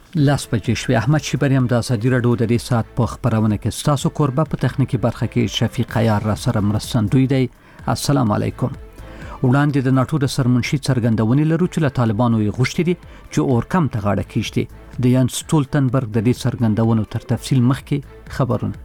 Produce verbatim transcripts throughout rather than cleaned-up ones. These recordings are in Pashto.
لاس بجې شوې. احمد شیبریم د ازادي راډیو د دې سات په خبرونه کې ستاسو کوربه په تخنیکی برخه کې شفیق عیار را سره مرستندوی دی. السلام علیکم. وړاندې د ناتو د سرمنشي څرګندونې لرو چې له طالبانو یې غوښتي دي چې اورکم ته غاړه کیږدي. د یان سټولتنبرګ د دې څرګندونو تر تفصیل مخکې خبرونه.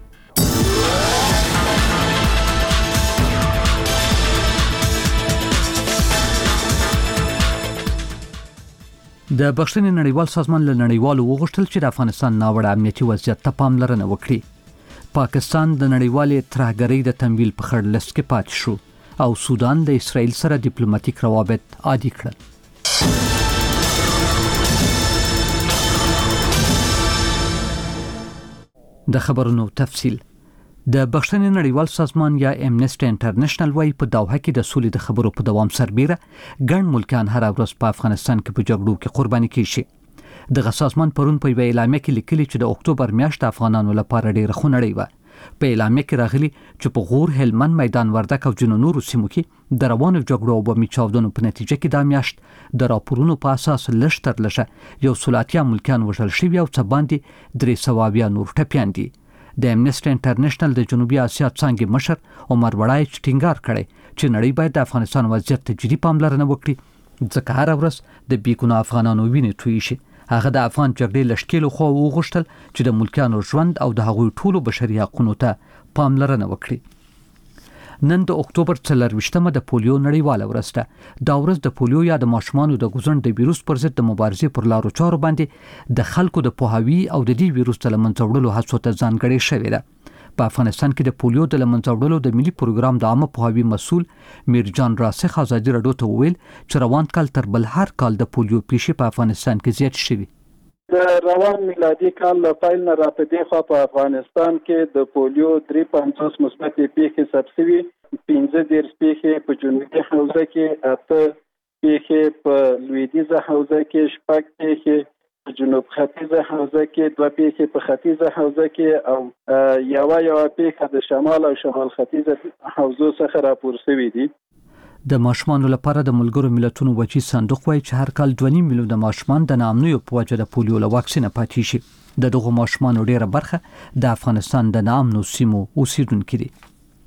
د بخښنې نړیوال سازمان له نړیوالو وغوښتل چې د افغانستان ناوړه امنیتي وضعیت ته پاملرنه وکړي. پاکستان د نړیوالې ترهګرۍ د تمویل په خړ لست کې پاتې شو او سودان د اسرائیل سره ډیپلوماټیک روابط عادي کړل. د خبرونو تفصیل. د بخښنې نړیوال سازمان یا امنیسټي انټرنیشنل وايي په دوحه کې د سولې د خبرو په دوام سربېره ګڼ ملکان هر ورځ په افغانستان کې په جګړو کې قرباني کیږي. دغه سازمان پرون په یوه اعلامیه کې لیکلي چې د اکتوبر میاشت افغانانو لپاره ډېره خونړۍ وه. په اعلامیه کې راغلي چې په غور، هلمند، میدان وردګ او ځینو نورو سیمو کې د روانو جګړو او بمي چاودنو په نتیجه کې دا میاشت د راپورونو په اساس لږ تر لږه یو سل اتیا ملکان وژل شوي او څه باندې درې سوه اویا نور ټپیان دي. د امنیسټي انټرنیشنل د جنوبي اسیا څانګې مشر عمر وړای ټینګار کړی چې نړۍ باید د افغانستان وضعیت ته جدي پاملرنه وکړي ځکه هر ورځ د بیګناه افغانانو وینې تویې شي. هغه د افغان جګړې له ښکېلو خوا وغوښتل چې د ملکیانو ژوند او د هغوی ټولو بشري حقونو ته پاملرنه وکړي. نن د اکتوبر څلرویشتمه د پولیو نړیواله ورځ ده. دا ورځ د پولیو یا د ماشومانو د ګوزن د ویروس پر ضد د مبارزې پر لارو چارو باندې د خلکو د پوهاوي او د دې ویروس د له منځه وړلو هڅو ته ځانګړې شوې ده. په افغانستان کې د پولیو د له منځه وړلو د ملي پروګرام د عامه پوهاوي مسؤل میرجان راسخ ازادي راډیو ته وویل چې روان کال تر بل هر کال د پولیو پیښې په افغانستان کې زیات شوي. د روان میلادي کال له پیل نه را پدې خوا په افغانستان کې د پولیو درې پنځوس مثبت پیښې ثبت شوي. پنځه دېرش پیښې په جنوبي حوزه کې، اته پیښې په لویدیځه حوزه کې، شپږ پیښې په جنوب ختیځه حوزه کې، دوه پیښې په ختیځه حوزه کې او یوه یوه پیښه د شمال او شمال ختیځه حوزو څخه راپور شوي دي. د ماشومانو لپاره د ملګرو ملتونو وچی صندوق وايي چې هر کال دوه نیم میلیون د ماشومان د ناامنیو په وجه د پولیو له واکسینه پاتې شي. د دغو ماشومانو ډیره برخه د افغانستان د ناامنو سیمو اوسیدونکي دي.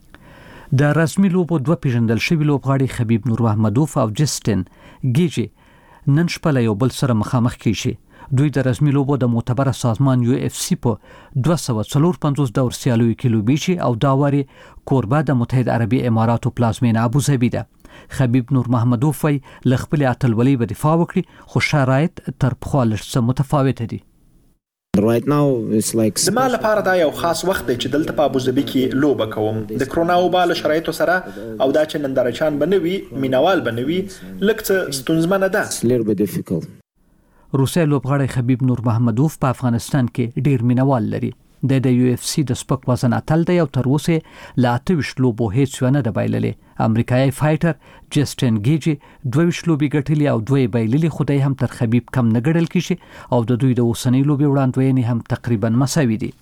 د رسمي لوبو دوه پیژندل شوي لوبغاړي خبیب نورمحمدوف او جسټن ګیجي نن شپه له یو بل سره مخامخ کیږي. دوی د رسمي لوبو د معتبره سازمان یو اف سی په دوه سوه څلور پنځوس دور سیالیو کې لوبیږي او دا واري کوربه د متحده عربي اماراتو پلازمینه ابوظبي ده. خبیب نورمحمدوف وايي له خپلې اتلولۍ به دفاع وکړي خو شرایط تر پخوا لږ څه متفاوته دي. Right now it's like زما لپاره دا یو خاص وخت دی چې دلته په ابوظبي کې لوبه کوم. د کرونا وبا له شرایطو سره او دا چې نندارچیان به نه وي، مینوال به نه وي، لږ څه ستونزمنه ده. روسي لوبغاړی خبیب نورمحمدوف په افغانستان کې ډیر مینوال لري. د د یو اف سی د سپک وزن اتل دی او تر اوسه لا اته ویشت لوبو هیڅ ونه د بایللې. امریکایي فایټر جسټن ګیجي دوه ویشت لوبې ګټلې او دوه بایللې، خو دی هم تر خبیب کم نه ګڼل کیږي او د دوی د اوسنۍ لوبې وړاندوینې هم تقریبا مساوي دي.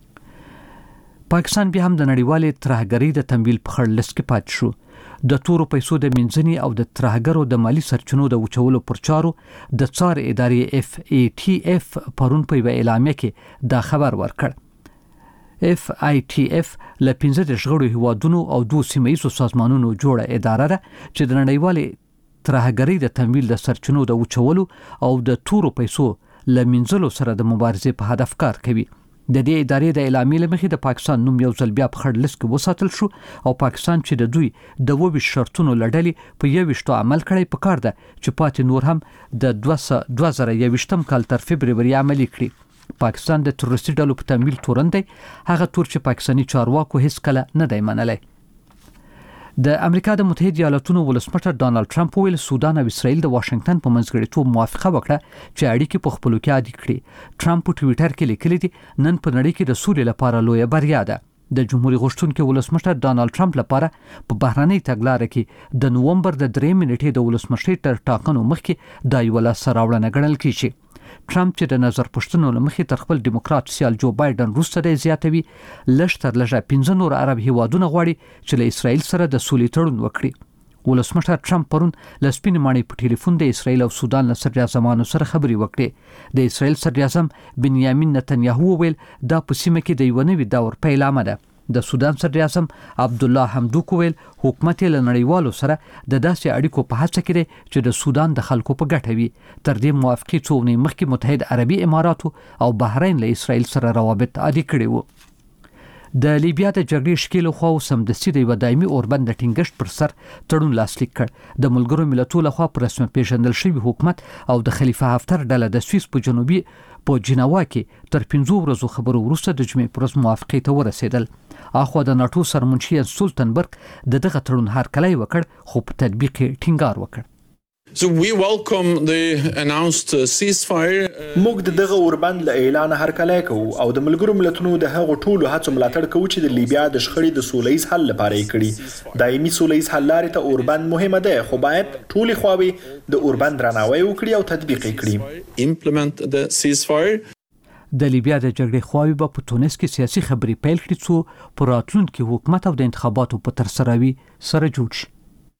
پاکستان بیا هم د نړیوالې ترهګرۍ د تمویل په خړ لست کې پاتې شو. د تورو پیسو د منځني او د ترهګرو د مالی سرچینو د وچولو پر چارو د څار ادارې اف ای ټی اف پرون په یوه اعلامیه کې دا خبر ورکړ. اف آی ټی اف له پنځه دېرش غړو هیوادونو او دوه سیمه ییزو سازمانونو جوړه اداره ده چې د نړیوالې ترهګرۍ د تمویل د سرچینو د وچولو او د تورو پیسو له منځلو سره د مبارزې په هدف کار کوي. د دې ادارې د اعلامیې له مخې د پاکستان نوم یو ځل بیا په خړ لست کې وساتل شو او پاکستان چې د دوی د اووه ویشت شرطونو له ډلې په یو ویشتو عمل کړی پکار ده چې پاتې نور هم د دوه زره یوویشتم کال تر فبروري عملي کړي. پاکستان د تروریستي ډلو په تمویل تورن دی، هغه تور چې پاکستاني چارواکو هیڅ کله نه دی منلی. د امریکا د متحده ایالاتونو ولسمشر ډانلډ ټرمپ ویل سودان او اسرائیل د واشنگټن په منځګړیتوب موافقه وکړه چې اړیکې په خپلو کې عادي کړي. ټرمپ په ټویټر کې لیکلي دي نن په نړۍ کې د سولې لپاره لویه بریا ده. د جمهوریت غوښتونکي ولسمشر ډانلډ ټرمپ لپاره په بهرنۍ تګلاره کې د نوومبر د درې نیټې د ولسمشرۍ تر ټاکنو مخکې دا یوه لاسته راوړنه ګڼل کیږي. ټرمپ چې د نظر پوښتنو له مخې تر خپل ډیموکرات سیال جو بایدن وروسته دی زیاتوي لږ تر لږه پنځه نور عرب هیوادونه غواړي چې له اسرائیل سره د سولې تړون وکړي. ولسمشر ټرمپ پرون له سپینې ماڼۍ په ټلیفون د اسرائیل او سودان له صدراعظمانو سره خبرې وکړې. د اسرائیل صدراعظم بنیامین نتنیاهو وویل دا په سیمه کې د یو نوي دور پیلامه ده. د سودان صدراعظم عبدالله حمدوک وویل حکومت له نړیوالو سره د داسې اړیکو په هڅه کې دی چې د سودان د خلکو په ګټه وي. تر دې موافقې څو ورځې مخکې متحد عربي اماراتو او بحرین له اسرائیل سره روابط عادي کړي وو. د لیبیا د جګړې شکیلو خوا سمدستي د یو دایمي اوربند د ټینګښت پر سر تړون لاسلیک کړ. د ملګرو ملتونو لخوا پر رسمي پیژندل شوی حکومت او د خلیفه حفتر ډله د سویس په جنوبي په جنوا کې تر پنځو ورځو خبرو وروسته د جمعې پر ورځ موافقې ته ورسېدل. اخوا د ناتو سرمنشي سولتنبرګ د دغه تړون هرکلی وکړ خو په تطبیق ټینګار وکړ. So we welcome the announced ceasefire. موږ دغه اوربند له اعلان هرکلی کوو او د ملګرو ملتونو د هغو ټولو هڅو ملاتړ کوو چې د لیبیا د شخړې د سولیز حل لپاره یې کړي. دایمي سولیز حل لارې ته اوربند مهمه ده خو باید ټولې خواوې د اوربند درناوی وکړي او تطبیق یې کړي. Implement the ceasefire. د لیبیا د جګړې خواوې به په تونس کې سیاسي خبرې پیل کړي څو په راتلونکي حکومت او د انتخاباتو په ترسروي سره جوړ شي.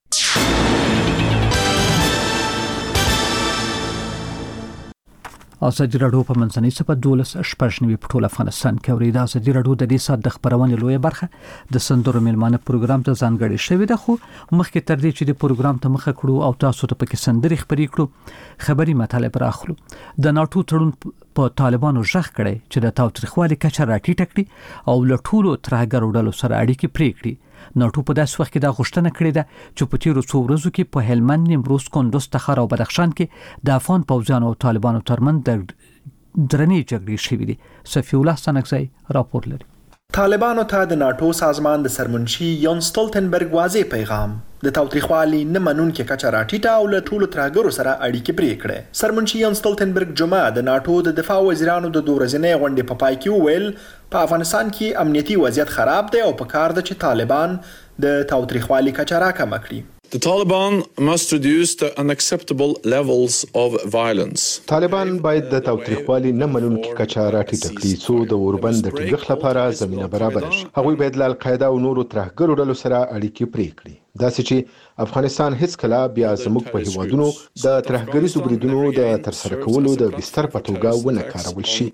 ازادي راډیو په منځنۍ صفحه دولس شپږ نوي په ټول افغانستان کې اوري. دا ازادي راډیو د دې سات د خبرونې لویه برخه د سندرو میلمانه پروګرام ته ځانګړې شوې ده خو مخکې تر دې چې د پروګرام ته مخه کړو او تاسو ته پکې سندري خبرې کړو خبري مطالب راخلو. د ناتو تړون په طالبانو ژغ کړي چې د تاوتریخوالي کچه راټیټه کړي او له ټولو ترهګرو ډلو سره اړیکې پرې کړي. ناتو په داسې وخت کې دا غوښتنه کړې ده چې په تیرو څو ورځو کې په هلمند، نیمروز، کندوز، تخار او بدخشان کې د افغان پوځیانو او طالبانو ترمنځ د درنې جګړې شوې دي. صفی الله سنگزی راپور لري. طالبانو ته د ناتو سازمان د سرمنشي یون سټولټنبرګ واضح پیغام د تاوتریخوالي نه منونکې کچه راټیټه او له ټولو ترهګرو سره اړیکې پرې کړې. سرمنشي یون سټولټنبرګ جمعه د ناتو د دفاع وزیرانو د دوه ورځنۍ غونډې په پای کې وویل په افغانستان کې امنیتي وضعیت خراب دی او پکار ده چې طالبان د تاوتریخوالي کچه راکمه کړي. The Taliban must reduce the unacceptable levels of violence. طالبان باید د تاوتریخوالي نه منونکي کچه راټیټه کړي څو د اوربند د ټینګښت لپاره زمینه برابره شي. هغوی باید له القاعده او نورو ترهګرو ډلو سره اړیکې پرې کړي داسې چې افغانستان هیڅ کله بیا زموږ په هیوادونو د ترهګریزو بریدونو د ترسره کولو د بستر په توګه ونه کارول شي.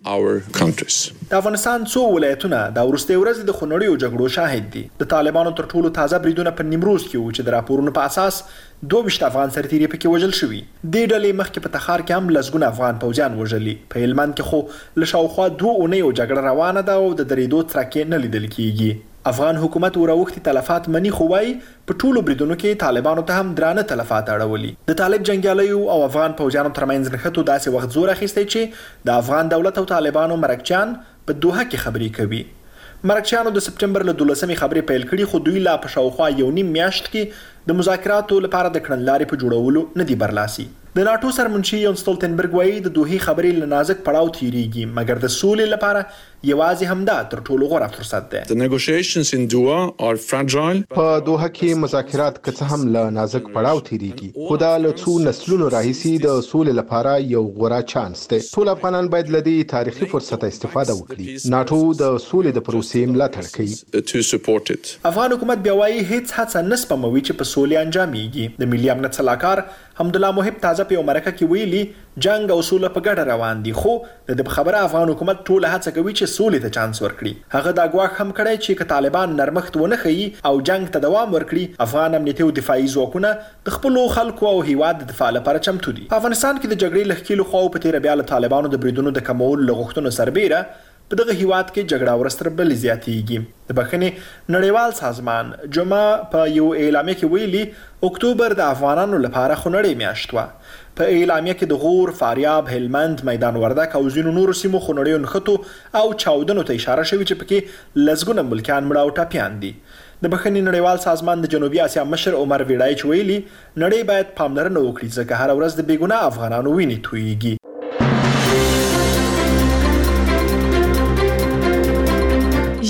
د افغانستان څو ولایتونه د وروستۍ ورځې د خونړیو جګړو شاهد دي. د طالبانو تر ټولو تازه بریدونه په نیمروز کې وو چې د راپورونو په اساس دوه ویشت افغان سرتیري پکې وژل شوي. دې ډلې مخکې په تخار کې هم لسګونه افغان پوځیان وژلي. په هلمند کې خو له شاوخوا دوه اونیو جګړه روانه ده او د درېدو څرک نه لیدل کیږي. افغان حکومت وراوښتي تلفات مني خو وايي په ټولو بریدونو کې طالبانو ته هم درانه تلفات اړولي. د طالب جنګیالیو او افغان پوځیانو ترمنځ نښتو داسې وخت زور اخیستی چې د افغان دولت او طالبانو مرکچیان په دوحه کې خبرې کوي. مرکچیانو د سپټمبر له دولسمې خبرې پیل کړي خو دوی لا په شاوخوا یو نیم میاشت کې د مذاکراتو لپاره د کړنلارې په جوړولو نه دي برلاسي. د ناتو سرمنشي یون سټولټنبرګ وایي د دوحې خبرې له نازک پړاو تیریږي مګر د سولې لپاره یوازې همدا تر ټولو غوره فرصت دی. The negotiations in Doha are fragile. په دوحه کې مذاکرات که څه هم له نازک پړاو تیریږي خو دا له څو نسلونو راهیسې د سولې لپاره یو غوره چانس دی. ټول افغانان باید له دې تاریخي فرصته استفاده وکړي. ناتو د سولې د پروسې ملاتړ کوي. To support it. افغان حکومت بیا وایي هیڅ هڅه نه سپموي چې په سولې انجامېږي. د ملي امنیت سلاکار حمدالله محب تازه په یو مرکه کې ویلي جنگ او سوله په ګډه روان دي خو د خبره افغان حکومت ټول هڅه کوي چې سولې ته چانس ورکړي. هغه دا ګواښ هم کړی چې که طالبان نرمښت ونه ښیي او جنگ ته دوام ورکړي افغان امنیتي او دفاعي ځواکونه د خپلو خلکو او هیواد د دفاع لپاره چمتو دي. په افغانستان کې د جګړې له ښکېلو خواو په تېره بیا له طالبانو د بریدونو د کمولو له غوښتنو سربیره په دغه هیواد کې جګړه ورځ تر بلې زیاتېږي. د بخښنې نړیوال سازمان جمعه په یو اعلامیه کې ویلي اکتوبر د افغانانو لپاره خونړۍ میاشت وه. په اعلامیه کې د غور، فاریاب، هلمند، میدان وردک او ځینو نورو سیمو خونړیو نښتو او چاودنو ته اشاره شوې چې پکې لسګونه ملکیان مړه او ټپیان دي. د بخښنې نړیوال سازمان د جنوبي اسیا مشر عمر ویډایچ ویلي نړۍ باید پاملرنه وکړي ځکه هره ورځ د بېګناه افغانانو وینې تویېږي.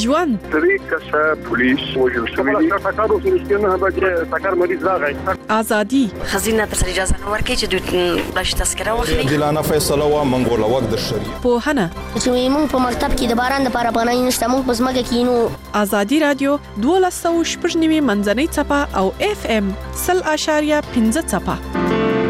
ژوند درې کسه پولیس وژل شوي دي. ټکر وسوي نه به ټکر مریض راغی. ازادي خزینه تر اجازه نه ورکړي چې دوی بلش تذکره واخلي. دلانه فیصله وا منګول وخت د شریعت پوهنه چې موږ په مکتب کې د باران لپاره پناه نشته، موږ په ځمکه کې نو. ازادي رادیو دولس سوه شپږ نوي منځنۍ څپه او اف ام سل اشاریه پنځه څپه.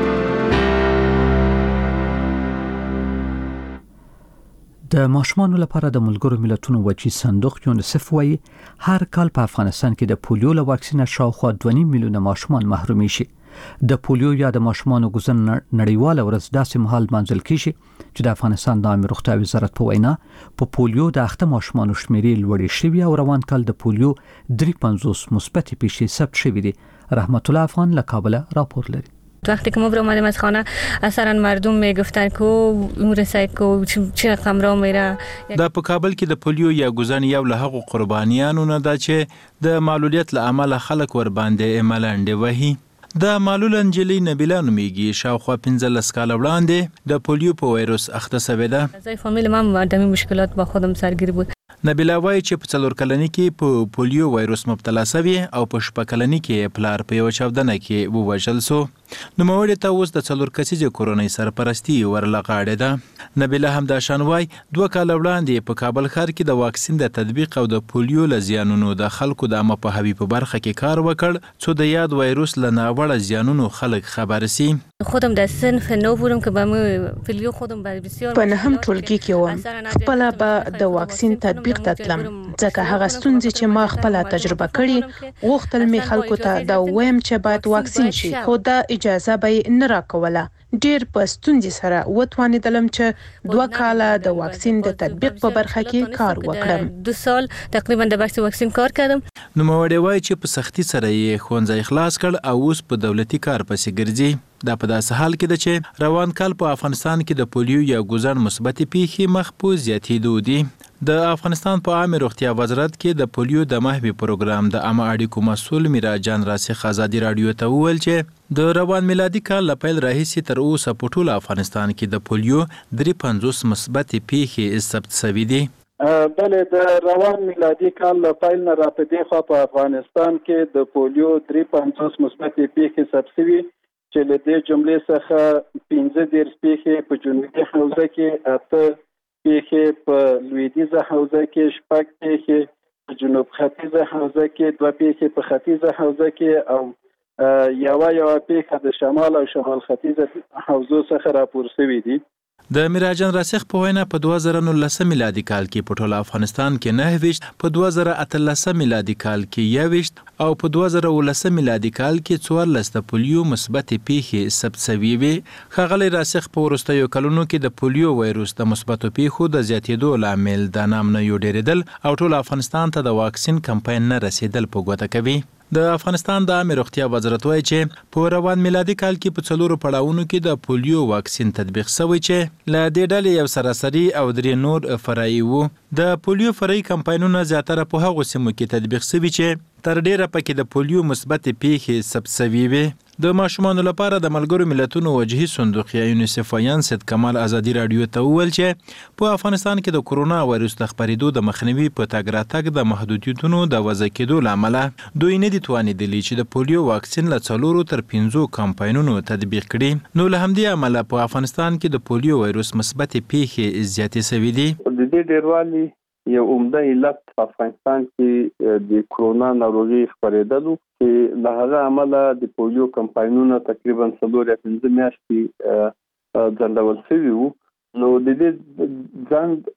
د ماشومانو لپاره د ملګرو ملتونو وچی صندوق یونیسف وایي هر کال په افغانستان کې د پولیو له واکسین شاوخوا دوه نیم میلیونه ماشومان محروم شي. د پولیو یا د ماشومانو ګزن نړیواله ورځ داسې مهال منځل کیږي چې د افغانستان د عامه روغتیا وزارت په وینا په پولیو د اخته ماشومانو شمیرې لوړې شوي او روان کال د پولیو درې پنځوس مثبت پیښې ثبت شوي دي. رحمت الله افغان له کابل راپور لري. وقتی که ما برآمدیم از خانه اثرا مردم میگفتن که مرسید که چه رقم را میره. دا په کابل کې د پولیو یا ګزن یو له هغو قربانیانو نه ده چې د معلولیت له امله خلک ور باندې ملنډې وهي. د معلول انجلی نبیله نومیږي، شاوخوا پنځلس کاله وړاندې د پولیو په وایروس اخته شوې ده. زه فامیل ما دمی مشکلات با خودم سرگیر بود. نبیله وایي چې په څلور کلنۍ کې په پولیو وایروس مبتلا شوی او په شپږ کلنۍ کې پلار په یو چاودنه کې ووژل شو. نوموړي ته اوس د څلور کسیزې کورنۍ سرپرستي ورلغاړې ده. نبیله همداشان وایي دوه کاله وړاندې په کابل ښار کې د واکسین د تطبیق او د پولیو له زیانونو د خلکو د عامه پوهاوي په برخه کې کار وکړ څو د یاد وایروس له ناوړه زیانونو خلک خبر سي. خودم در صنف نو بودم که با پولیو خودم بسیار په نهم ټولګي کې وم. خپل به د واکسین تطبیق ته تلم ځکه هغه ستونزې چې ما خپل تجربه کړې غوښتل می خلکو ته دا وایم چې باید واکسین شي، خو دا اجازه به نه راکوله. ډیر په ستونزې سره وتوانیدلم چې دوه کاله د واکسین د تطبیق په برخه کې کار وکړم. دو سال تقریبا د بحث واکسین کار کردم. نوموړی وایي چې په سختي سره یې ښوونځی خلاص کړ او اوس په دولتي کار پسې ګرځي. دا په داسې حال کې ده چې روان کال په افغانستان کې د پولیو یا ګزن مثبت پیښې مخ په زیاتېدو دي. د افغانستان په عامه روغتیا وزارت کې د پولیو د محوي پروګرام د عامه اړیکو مسؤل میراجان راسخ ازادي رادیو ته وویل چې د روان میلادي کال له پیل راهیسې تر اوسه په ټول افغانستان کې د پولیو درې پنځوس مثبت پیښې ثبت شوي دي. بلې د روان میلادي کال له پیل نه را په دې خوا په افغانستان کې د پولیو درې پنځوس مثبت پیښې ثبت شوي چې له دې جملې څخه پنځه دېرش پیښې په جنوبي حوزه کې، اته پیښې په لویدیځه حوزه کې، شپږ پیښې په جنوب ختیځه حوزه کې، دوه پیښې په ختیځه حوزه کې او یوه یوه پیښه د شمال او شمال ختیځه حوزو څخه راپور شوي دي. د میراجان راسخ په وینا په دوه زره نولس میلادي کال کې په ټول افغانستان کې نه ویشت، په دوه زره اتلس میلادي کال کې یو ویشت او په دوه زره ولس میلادي کال کې څوارلس د پولیو مثبت پیښې ثبت شوي وي. ښاغلی راسخ په وروستیو کلونو کې د پولیو وایروس د مثبتو پیښو د زیاتېدو لامل د نامنیو ډېرېدل او ټول افغانستان ته د واکسین کمپاین نه رسېدل په ګوته کوي. د افغانستان د عامه روغتیا وزارت وایي چې په روان میلادي کال کې په څلورو پړاوونو کې د پولیو واکسین تطبیق شوی چې له دې ډلې یو سراسري او درې نور فرعي وو. د پولیو فرعي کمپاینونه زیاتره په هغو سیمو کې تطبیق شوي چې تر ډیره پکې د پولیو مثبت پیښې ثبت شوي وي. د ماشومانو لپاره د ملګرو ملتونو وجهي صندوق یا یونیسف ویان سید کمال ازادي رادیو ته وویل چې په افغانستان کې د کرونا وایروس د خپرېدو د مخنیوي په تګ راتګ د محدودیتونو د وضع کېدو له امله دوی نه دي توانېدلي چې د پولیو واکسین له څلورو تر پنځو کمپاینونو تطبیق کړي. نو له همدې امله په افغانستان کې د پولیو وایروس مثبت پیښې زیاتې شوي دي. د دې ډېروالي یو عمده علت په افغانستان کې د کرونا ناروغي خپرېدلو چې له هغه امله د پولیو کمپاینونه تقریبا څلور یا پنځه میاشتې ځنډول شوي وو. نو د دې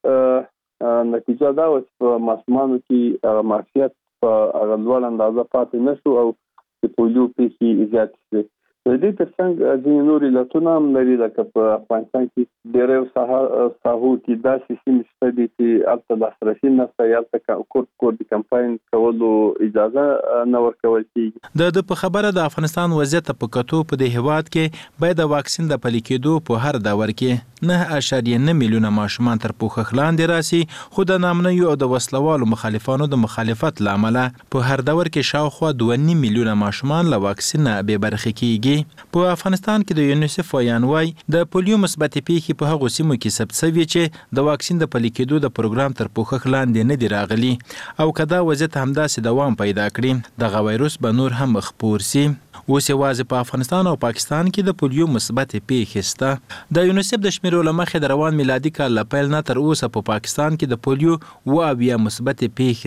ځنډ نتیجه دا وه چې په ماشومانو کې معافیت په هغه لوړ اندازه پاتې نه شو او د پولیو پیښې زیاتې شوې. د دې ترڅنګ ځینې نور علتونه هم لري، لکه په افغانستان کې ډېری ساحو کې داسې سیمې شته دي چې هلته لاسرسي نشته یا هلته کور کور د کمپاین کولو اجازه نه ورکول کېږي. د ده په خبره د افغانستان وضعیت په کتو په دې هېواد کې باید د واکسین د پلي کېدو په هر دور کې نه اشاریه نه میلیونه ماشومان تر پوښښ لاندې راسي، خو د نامنیو او د وسلوالو مخالفانو د مخالفت له امله په هر دور کې شاوخوا دوه نیم میلیونه ماشومان له واکسین نه بې برخې کېږي. کیږي. په افغانستان کې د یونیسف وایان وای د پولیو مثبت پیښې په هغو سیمو کې ثبت شوي چې د واکسین د پلي کېدو د پروګرام تر پوښښ لاندې نه دي راغلي او که دا وضعیت همداسې دوام پیدا کړي دغه وایروس به نور هم خپور سي. اوس یوازې په افغانستان او پاکستان کې د پولیو مثبت پیښې شته. د یونیسف د شمیرو له مخې د روان میلادي کال له پیل نه تر اوسه په پاکستان کې د پولیو اووه اویا مثبت پیښې